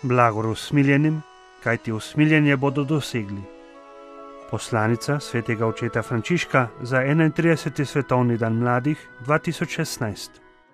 Blagor usmiljenim, kajti usmiljenje bodo dosegli. Poslanica svetega očeta Frančiška za 31. svetovni dan mladih 2016.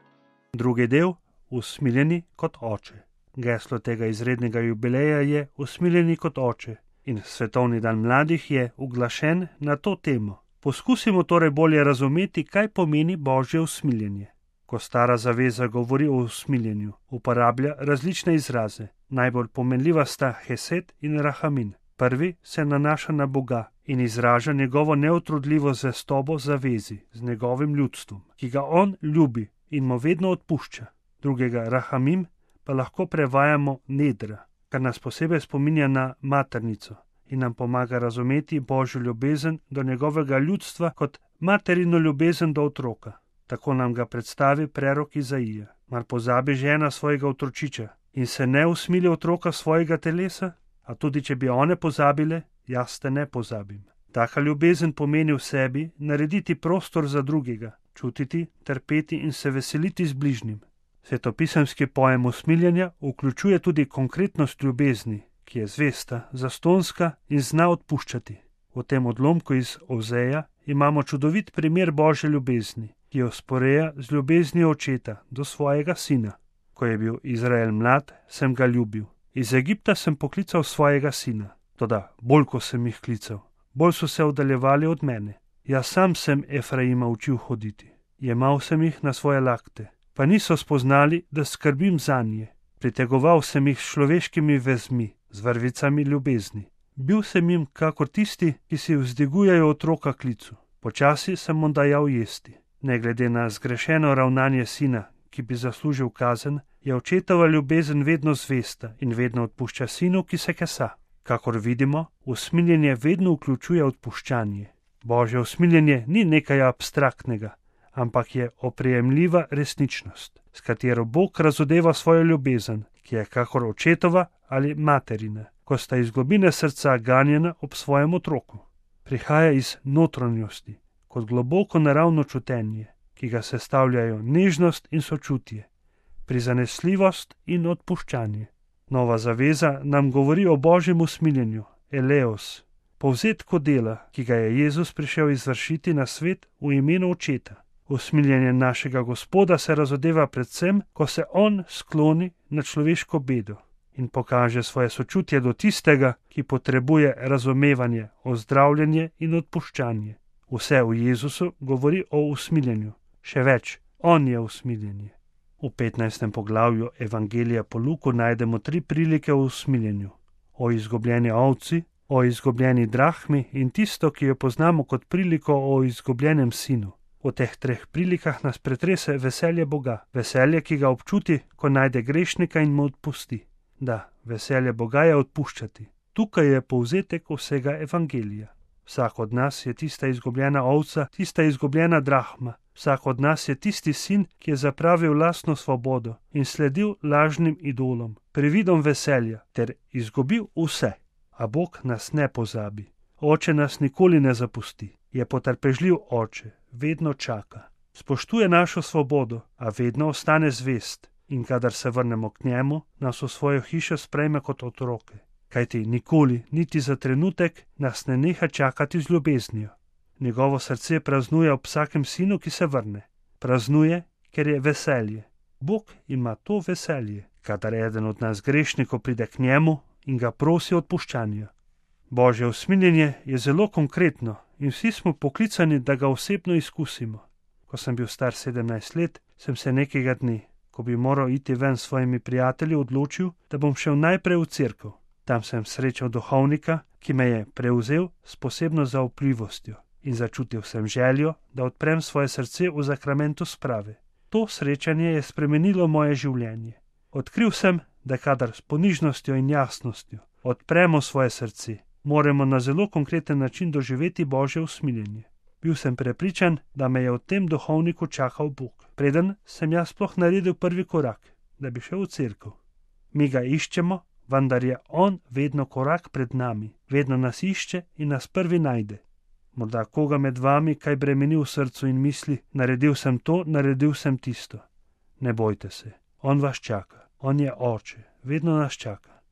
Drugi del: Usmiljeni kot oče. Geslo tega izrednega jubileja je Usmiljeni kot oče in svetovni dan mladih je uglašen na to temo. Poskusimo torej bolje razumeti, kaj pomeni Božje usmiljenje. Ko Stara zaveza govori o usmiljenju, uporablja različne izraze. Najbolj pomenljiva sta hesed in rahamin. Prvi se nanaša na Boga in izraža njegovo neutrudljivo zvestobo zavezi z njegovim ljudstvom, ki ga on ljubi in mu vedno odpušča. Drugega, rahamim, pa lahko prevajamo nedra, kar nas posebej spominja na maternico in nam pomaga razumeti Božjo ljubezen do njegovega ljudstva kot materino ljubezen do otroka. Tako nam ga predstavi prerok Izaija. Mar pozabi žena svojega otročiča in se ne usmili otroka svojega telesa? A tudi če bi one pozabile, jaz te ne pozabim. Taka ljubezen pomeni v sebi narediti prostor za drugega, čutiti, trpeti in se veseliti z bližnjim. Svetopisemski pojem usmiljenja vključuje tudi konkretnost ljubezni, ki je zvesta, zastonska in zna odpuščati. V tem odlomku iz Ozeja imamo čudovit primer Božje ljubezni, ki jo sporeja z ljubeznijo očeta do svojega sina. Ko je bil Izrael mlad, sem ga ljubil. Iz Egipta sem poklical svojega sina. Toda bolj ko sem jih klical, bolj so se oddaljevali od mene. Jaz sam sem Efraima učil hoditi. Jemal sem jih na svoje lakte, pa niso spoznali, da skrbim zanje. Pritegoval sem jih s človeškimi vezmi, z vrvicami ljubezni. Bil sem jim kakor tisti, ki si vzdigujejo otroka klicu. Počasi sem mu dajal jesti. Ne glede na zgrešeno ravnanje sina, ki bi zaslužil kazen, je očetova ljubezen vedno zvesta in vedno odpušča sinu, ki se kesa. Kakor vidimo, usmiljenje vedno vključuje odpuščanje. Božje usmiljenje ni nekaj abstraktnega, ampak je oprijemljiva resničnost, s katero Bog razodeva svojo ljubezen, ki je kakor očetova ali materina, ko sta iz globine srca ganjena ob svojem otroku. Prihaja iz notranjosti, kot globoko naravno čutenje, ki ga sestavljajo nežnost in sočutje, prizanesljivost in odpuščanje. Nova zaveza nam govori o Božjem usmiljenju, eleos, povzetku dela, ki ga je Jezus prišel izvršiti na svet v imenu očeta. Usmiljenje našega Gospoda se razodeva predvsem, ko se on skloni na človeško bedo in pokaže svoje sočutje do tistega, ki potrebuje razumevanje, ozdravljenje in odpuščanje. Vse v Jezusu govori o usmiljenju. Še več, on je usmiljenje. V 15. poglavju Evangelija po Luku najdemo 3 prilike o usmiljenju. O izgubljeni ovci, o izgubljeni drahmi in tisto, ki jo poznamo kot priliko o izgubljenem sinu. V teh 3 prilikah nas pretrese veselje Boga, veselje, ki ga občuti, ko najde grešnika in mu odpusti. Da, veselje Boga je odpuščati. Tukaj je povzetek vsega Evangelija. Vsak od nas je tista izgubljena ovca, tista izgubljena drahma. Vsak od nas je tisti sin, ki je zapravil lastno svobodo in sledil lažnim idolom, prividom veselja ter izgubil vse. A Bog nas ne pozabi. Oče nas nikoli ne zapusti. Je potrpežljiv oče, vedno čaka. Spoštuje našo svobodo, a vedno ostane zvest in kadar se vrnemo k njemu, nas v svojo hišo sprejme kot otroke. Kajti nikoli, niti za trenutek, nas ne neha čakati z ljubeznijo. Njegovo srce praznuje ob vsakem sinu, ki se vrne. Praznuje, ker je veselje. Bog ima to veselje, kadar eden od nas grešnikov pride k njemu in ga prosi odpuščanja. Božje usmiljenje je zelo konkretno in vsi smo poklicani, da ga osebno izkusimo. Ko sem bil star 17 let, sem se nekega dne, ko bi moral iti ven s svojimi prijatelji, odločil, da bom šel najprej v cerkev. Tam sem srečal duhovnika, ki me je prevzel s posebno zaupljivostjo in začutil sem željo, da odprem svoje srce v zakramentu sprave. To srečanje je spremenilo moje življenje. Odkril sem, da kadar s ponižnostjo in jasnostjo odpremo svoje srce, moramo na zelo konkreten način doživeti Božje usmiljenje. Bil sem prepričan, da me je v tem duhovniku čakal Bog, preden sem jaz sploh naredil prvi korak, da bi šel v cerkev. Mi ga iščemo, vendar je on vedno korak pred nami, vedno nas išče in nas prvi najde. Morda koga med vami kaj bremeni v srcu in misli, naredil sem to, naredil sem tisto. Ne bojte se, on vas čaka, on je oče, vedno nas čaka.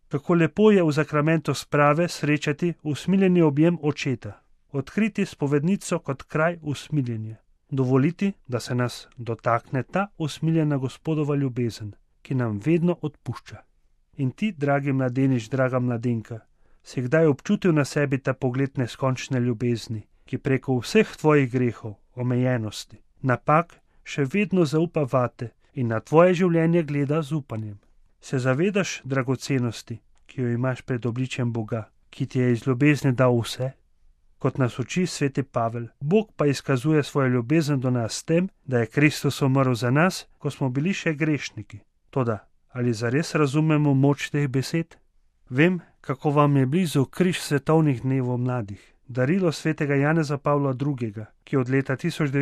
Kako lepo je v zakramentu sprave srečati usmiljeni objem očeta, odkriti spovednico kot kraj usmiljenja, dovoliti, da se nas dotakne ta usmiljena Gospodova ljubezen, ki nam vedno odpušča. In ti, dragi mladenič, draga mladenka, si kdaj občutil na sebi ta pogled neskončne ljubezni, ki preko vseh tvojih grehov, omejenosti, napak še vedno zaupa vate in na tvoje življenje gleda z upanjem. Se zavedaš dragocenosti, ki jo imaš pred obličjem Boga, ki ti je iz ljubezni dal vse? Kot nas uči sveti Pavel, Bog pa izkazuje svojo ljubezen do nas s tem, da je Kristus umrl za nas, ko smo bili še grešniki. Toda, ali zares razumemo moč teh besed? Vem, kako vam je blizu križ svetovnih dnevov mladih, darilo svetega Janeza Pavla II., ki od leta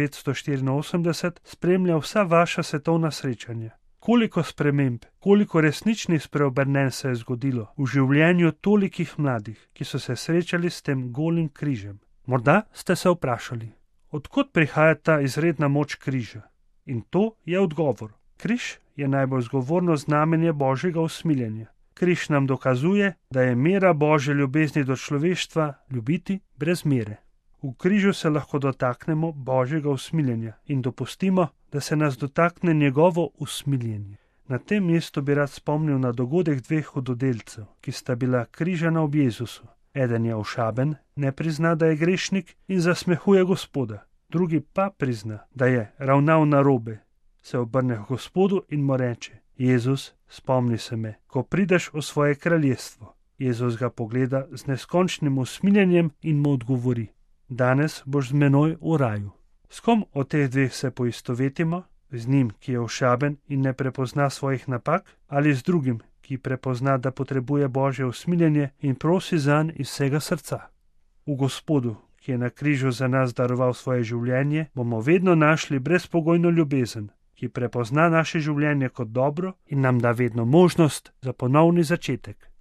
1984 spremlja vsa vaša svetovna srečanja. Koliko sprememb, koliko resničnih spreobrnenj se je zgodilo v življenju tolikih mladih, ki so se srečali s tem golim križem. Morda ste se vprašali, odkot prihaja ta izredna moč križa? In to je odgovor. Križ je najbolj zgovorno znamenje Božjega usmiljenja. Križ nam dokazuje, da je mera Božje ljubezni do človeštva ljubiti brez mere. V križu se lahko dotaknemo Božjega usmiljenja in dopustimo, da se nas dotakne njegovo usmiljenje. Na tem mestu bi rad spomnil na dogodek dveh hudodelcev, ki sta bila križana ob Jezusu. Eden je ošaben, ne prizna, da je grešnik in zasmehuje Gospoda. Drugi pa prizna, da je ravnal narobe. Se obrne k Gospodu in mu reče: Jezus, spomni se me, ko prideš v svoje kraljestvo. Jezus ga pogleda z neskončnim usmiljenjem in mu odgovori: Danes boš z menoj v raju. S kom od teh dveh se poistovetimo? Z njim, ki je ošaben in ne prepozna svojih napak, ali z drugim, ki prepozna, da potrebuje Božje usmiljenje in prosi zanj iz vsega srca? V Gospodu, ki je na križu za nas daroval svoje življenje, bomo vedno našli brezpogojno ljubezen, ki prepozna naše življenje kot dobro in nam da vedno možnost za ponovni začetek.